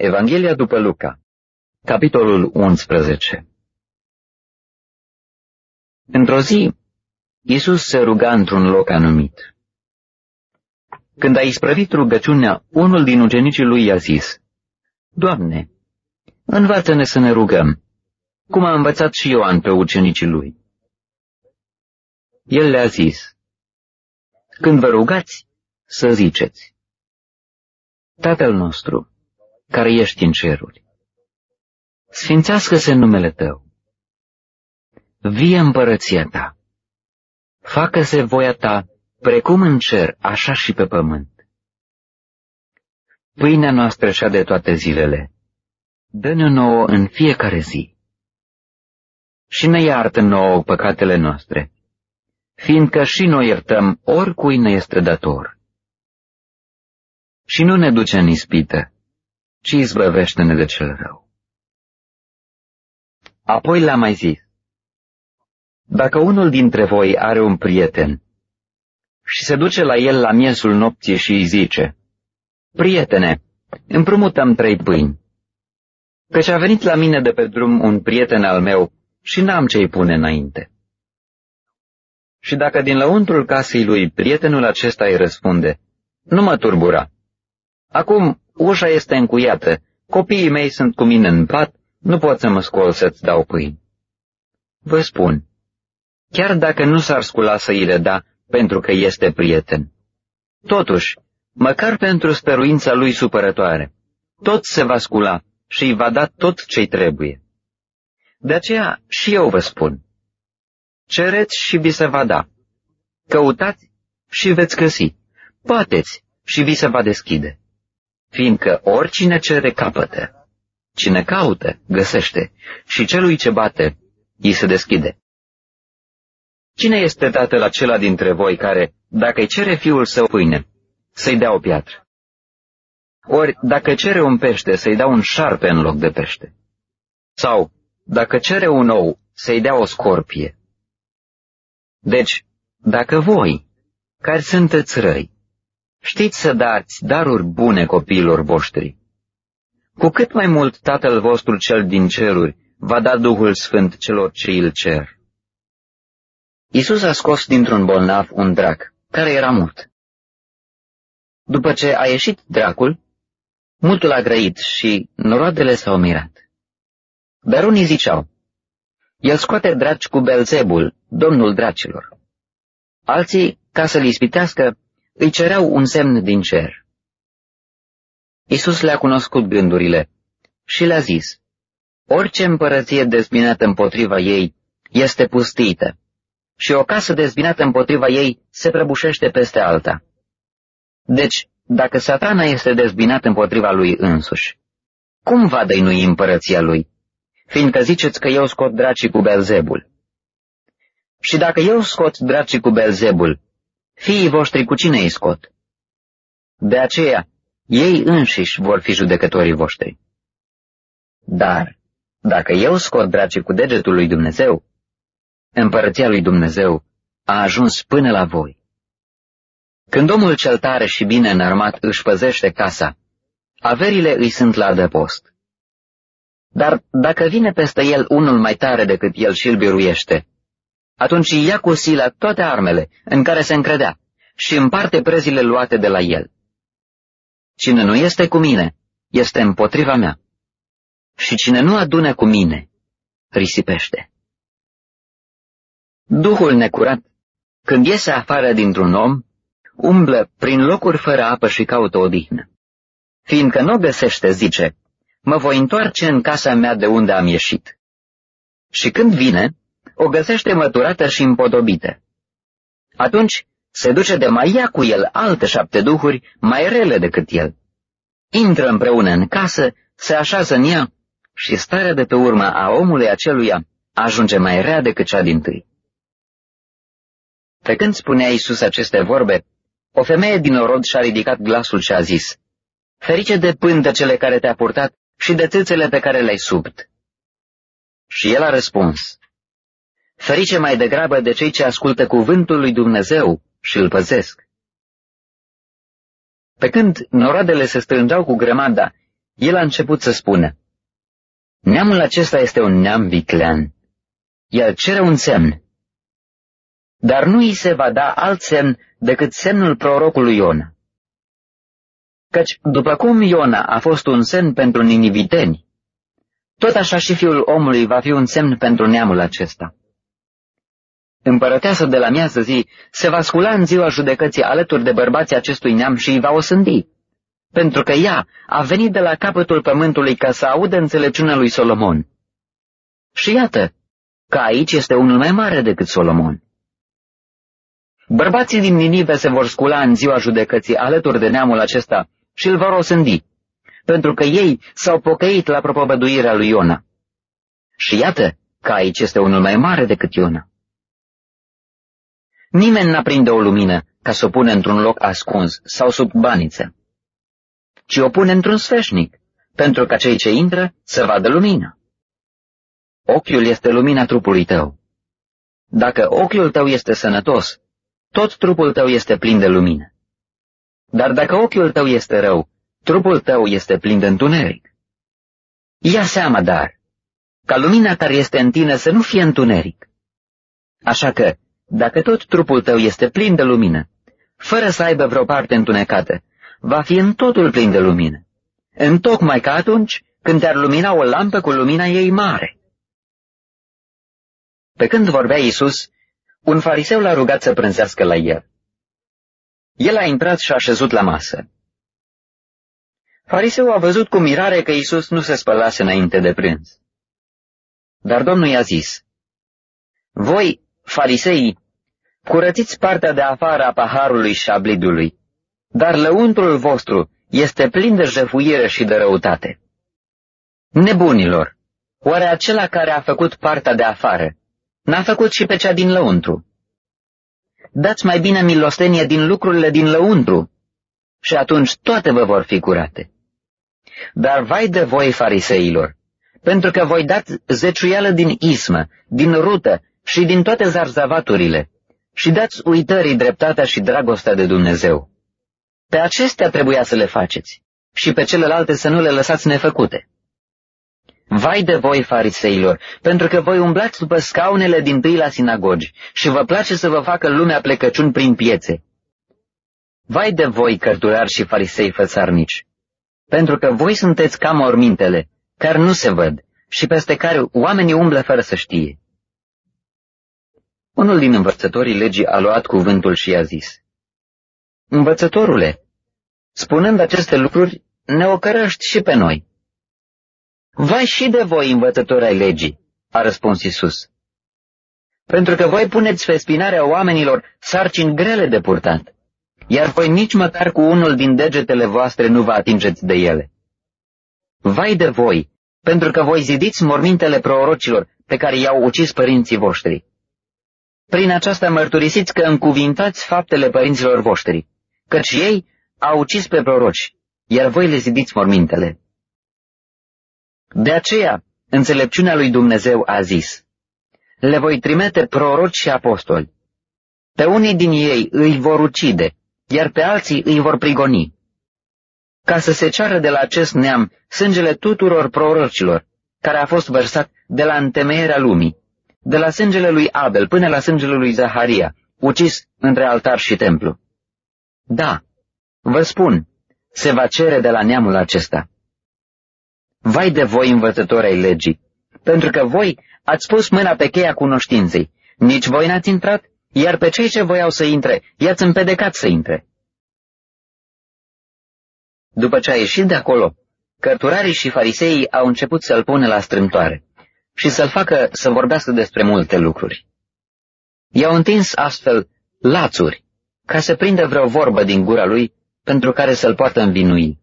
Evanghelia după Luca, capitolul 11. Într-o zi, Iisus se ruga într-un loc anumit. Când a isprăvit rugăciunea, unul din ucenicii lui i-a zis: Doamne, învață-ne să ne rugăm, cum a învățat și Ioan pe ucenicii lui. El le-a zis: Când vă rugați, să ziceți: Tatăl nostru, care ești în ceruri, sfințească-se numele Tău, vie împărăția Ta, facă-se voia Ta, precum în cer, așa și pe pământ. Pâinea noastră cea de toate zilele, dă-ne nouă în fiecare zi. Și ne iartă nouă păcatele noastre, fiindcă și noi iertăm oricui ne este dator. Și nu ne duce în ispită, ci izbăvește-ne de cel rău. Apoi le-a mai zis: Dacă unul dintre voi are un prieten și se duce la el la miezul nopții și îi zice: Prietene, împrumutăm 3 pâini, căci a venit la mine de pe drum un prieten al meu și n-am ce-i pune înainte. Și dacă din lăuntrul casei lui prietenul acesta îi răspunde: Nu mă turbura, acum ușa este încuiată, copiii mei sunt cu mine în pat, nu pot să mă scol să-ți dau pâini. Vă spun, chiar dacă nu s-ar scula să îi le da pentru că este prieten, totuși, măcar pentru stăruința lui supărătoare, tot se va scula și îi va da tot ce-i trebuie. De aceea și eu vă spun: cereți și vi se va da, căutați și veți găsi, bateți și vi se va deschide, fiindcă oricine cere capătă, cine caută găsește și celui ce bate îi se deschide. Cine este tatăl acela dintre voi care, dacă îi cere fiul său pâine, să-i dea o piatră? Ori, dacă cere un pește, să-i dea un șarpe în loc de pește? Sau, dacă cere un ou, să-i dea o scorpie? Deci, dacă voi, care sunteți răi, știți să dați daruri bune copiilor voștri, cu cât mai mult Tatăl vostru cel din ceruri va da Duhul Sfânt celor ce îl cer. Iisus a scos dintr-un bolnav un drac, care era mut. După ce a ieșit dracul, mutul a grăit și noroadele s-au mirat. Dar unii ziceau: El scoate draci cu Belzebul, domnul dracilor. Alții, ca să-l ispitească, îi cereau un semn din cer. Iisus le-a cunoscut gândurile și le-a zis: Orice împărăție dezbinată împotriva ei este pustită, și o casă dezbinată împotriva ei se prăbușește peste alta. Deci, dacă Satana este dezbinat împotriva lui însuși, cum va dăinui împărăția lui, fiindcă ziceți că eu scot dracii cu Belzebul? Și dacă eu scot dracii cu Belzebul, fiii voștri cu cine îi scot? De aceea, ei înșiși vor fi judecătorii voștri. Dar, dacă eu scot dracii cu degetul lui Dumnezeu, împărăția lui Dumnezeu a ajuns până la voi. Când omul cel tare și bine înarmat își păzește casa, averile îi sunt la adăpost. Dar dacă vine peste el unul mai tare decât el și îl biruiește, atunci ia cu sila toate armele în care se încredea și împarte prezile luate de la el. Cine nu este cu mine, este împotriva mea. Și cine nu adună cu mine, risipește. Duhul necurat, când iese afară dintr-un om, umblă prin locuri fără apă și caută odihnă. Fiindcă nu găsește, zice: Mă voi întoarce în casa mea de unde am ieșit. Și când vine, o găsește măturată și împodobită. Atunci se duce de mai ia cu el alte 7 duhuri mai rele decât el. Intră împreună în casă, se așează în ea și starea de pe urmă a omului aceluia ajunge mai rea decât cea dintâi. Pe când spunea Iisus aceste vorbe, o femeie din orod și-a ridicat glasul și a zis: Ferice de pântecele care te-a purtat și de țâțele pe care le-ai subt. Și el a răspuns: Ferice mai degrabă de cei ce ascultă cuvântul lui Dumnezeu și îl păzesc. Pe când noroadele se strângeau cu grămada, el a început să spună: neamul acesta este un neam viclean. El cere un semn. Dar nu îi se va da alt semn decât semnul prorocului Iona. Căci, după cum Iona a fost un semn pentru niniviteni, tot așa și Fiul omului va fi un semn pentru neamul acesta. Împărăteasa de la miază zi se va scula în ziua judecății alături de bărbații acestui neam și îi va osândi, pentru că ea a venit de la capătul pământului ca să audă înțelepciunea lui Solomon. Și iată că aici este unul mai mare decât Solomon. Bărbații din Ninive se vor scula în ziua judecății alături de neamul acesta și îl vor osândi, pentru că ei s-au pocăit la propovăduirea lui Iona. Și iată că aici este unul mai mare decât Iona. Nimeni n-aprinde o lumină ca să o pune într-un loc ascuns sau sub baniță, ci o pune într-un sfeșnic, pentru ca cei ce intră să vadă lumina. Ochiul este lumina trupului tău. Dacă ochiul tău este sănătos, tot trupul tău este plin de lumină. Dar dacă ochiul tău este rău, trupul tău este plin de întuneric. Ia seama, dar, ca lumina care este în tine să nu fie întuneric. Așa că, dacă tot trupul tău este plin de lumină, fără să aibă vreo parte întunecată, va fi în totul plin de lumină, întocmai ca atunci când te-ar lumina o lampă cu lumina ei mare. Pe când vorbea Iisus, un fariseu l-a rugat să prânzească la el. El a intrat și a șezut la masă. Fariseul a văzut cu mirare că Iisus nu se spălase înainte de prânz. Dar Domnul i-a zis: voi, fariseii, curățiți partea de afară a paharului și a blidului, dar lăuntrul vostru este plin de jefuire și de răutate. Nebunilor, oare acela care a făcut partea de afară n-a făcut și pe cea din lăuntru? Dați mai bine milostenie din lucrurile din lăuntru și atunci toate vă vor fi curate. Dar vai de voi, fariseilor, pentru că voi dați zeciuială din ismă, din rută și din toate zarzavaturile și dați uitării dreptatea și dragostea de Dumnezeu. Pe acestea trebuia să le faceți și pe celelalte să nu le lăsați nefăcute. Vai de voi, fariseilor, pentru că voi umblați după scaunele dintâi la sinagogi și vă place să vă facă lumea plecăciuni prin piețe. Vai de voi, cărturari și farisei fățarnici, pentru că voi sunteți ca mormintele, care nu se văd și peste care oamenii umblă fără să știe. Unul din învățătorii legii a luat cuvântul și i-a zis: Învățătorule, spunând aceste lucruri, ne ocărăști și pe noi. Vai și de voi, învățători ai legii, a răspuns Iisus, pentru că voi puneți pe spinarea oamenilor sarcini grele de purtat, iar voi nici măcar cu unul din degetele voastre nu vă atingeți de ele. Vai de voi, pentru că voi zidiți mormintele prorocilor pe care i-au ucis părinții voștri. Prin aceasta mărturisiți că încuvintați faptele părinților voștri, căci ei au ucis pe proroci, iar voi le zidiți mormintele. De aceea, înțelepciunea lui Dumnezeu a zis: le voi trimite proroci și apostoli. Pe unii din ei îi vor ucide, iar pe alții îi vor prigoni, ca să se ceară de la acest neam sângele tuturor prorocilor, care a fost vărsat de la întemeierea lumii, de la sângele lui Abel până la sângele lui Zaharia, ucis între altar și templu. Da, vă spun, se va cere de la neamul acesta. Vai de voi, învățători ai legii, pentru că voi ați pus mâna pe cheia cunoștinței, nici voi n-ați intrat, iar pe cei ce voiau să intre, i-ați împedecat să intre. După ce a ieșit de acolo, cărturarii și fariseii au început să-l pună la strâmtoare și să-l facă să vorbească despre multe lucruri. I-au întins astfel lațuri, ca să prindă vreo vorbă din gura lui, pentru care să-l poată învinui.